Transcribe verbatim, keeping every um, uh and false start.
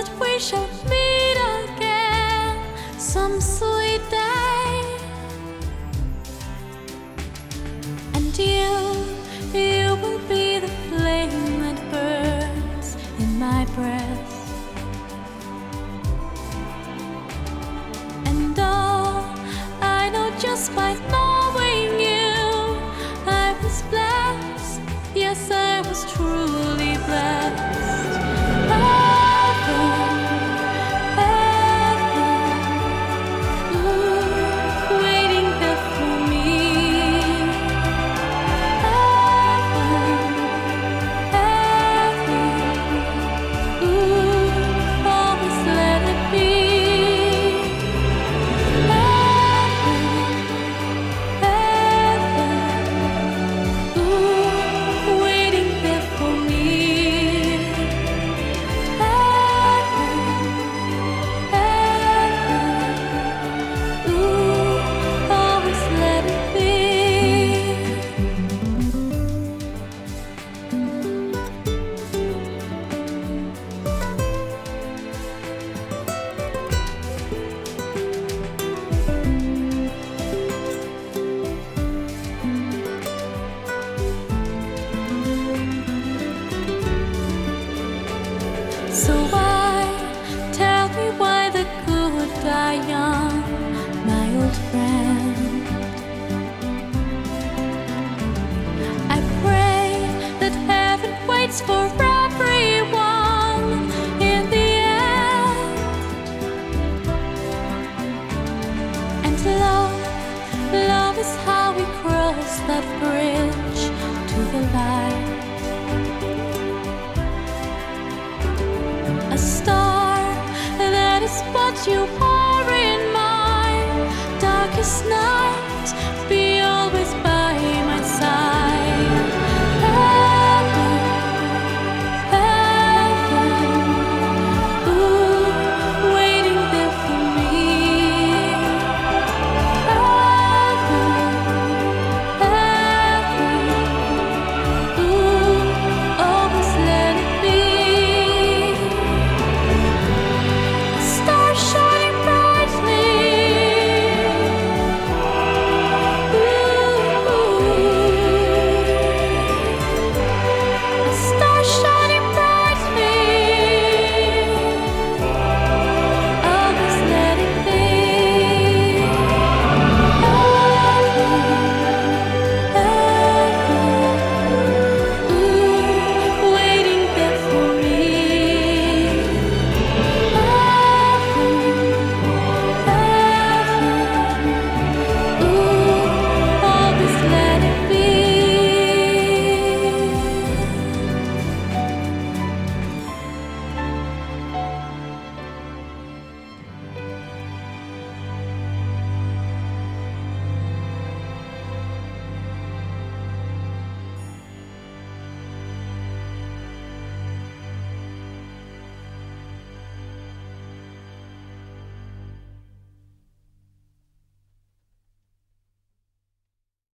that we shall meet again some sweet day. And you, you will be the flame that burns in my breast. And oh, I know just by knowing you, I was blessed. Yes, I was truly blessed. So why, tell me why the good die young, my old friend? I pray that heaven waits for everyone in the end. And love, love is how we cross that bridge to the light. A star, that is what you are.